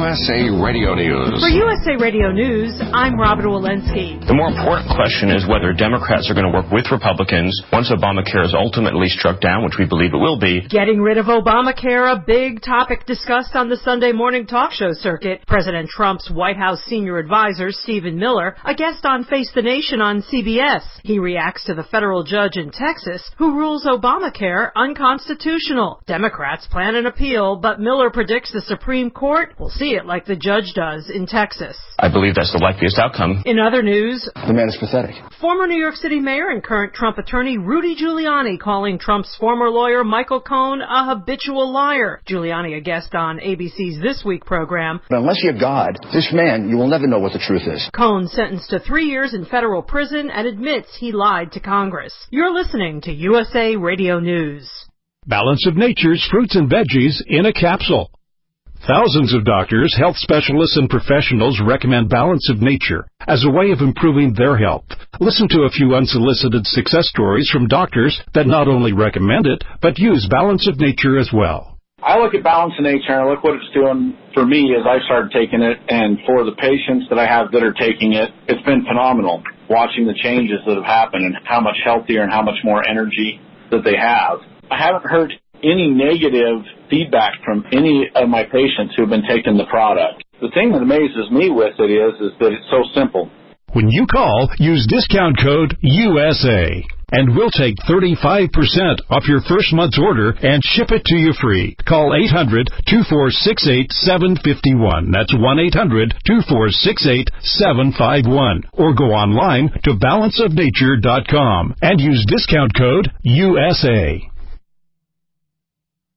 USA Radio News. For USA Radio News, I'm Robert Walensky. The more important question is whether Democrats are going to work with Republicans once Obamacare is ultimately struck down, which we believe it will be. Getting rid of Obamacare, a big topic discussed on the Sunday morning talk show circuit. President Trump's White House senior advisor, Stephen Miller, a guest on Face the Nation on CBS. He reacts to the federal judge in Texas who rules Obamacare unconstitutional. Democrats plan an appeal, but Miller predicts the Supreme Court will see it like the judge does in Texas. I believe that's the likeliest outcome. In other news, the man is pathetic. Former New York City mayor and current Trump attorney Rudy Giuliani calling Trump's former lawyer Michael Cohen a habitual liar. Giuliani, a guest on ABC's This Week program. But unless you're God, this man, you will never know what the truth is. Cohen sentenced to 3 years in federal prison and admits he lied to Congress. You're listening to USA Radio News. Balance of Nature's fruits and veggies in a capsule. Thousands of doctors, health specialists, and professionals recommend Balance of Nature as a way of improving their health. Listen to a few unsolicited success stories from doctors that not only recommend it, but use Balance of Nature as well. I look at Balance of Nature and I look what it's doing for me as I started taking it, and for the patients that I have that are taking it, it's been phenomenal watching the changes that have happened and how much healthier and how much more energy that they have. I haven't heard any negative feedback from any of my patients who have been taking the product. The thing that amazes me with it is that it's so simple. When you call, use discount code USA, and we'll take 35% off your first month's order and ship it to you free. Call 800-246-8751. That's 1-800-246-8751. Or go online to balanceofnature.com and use discount code USA.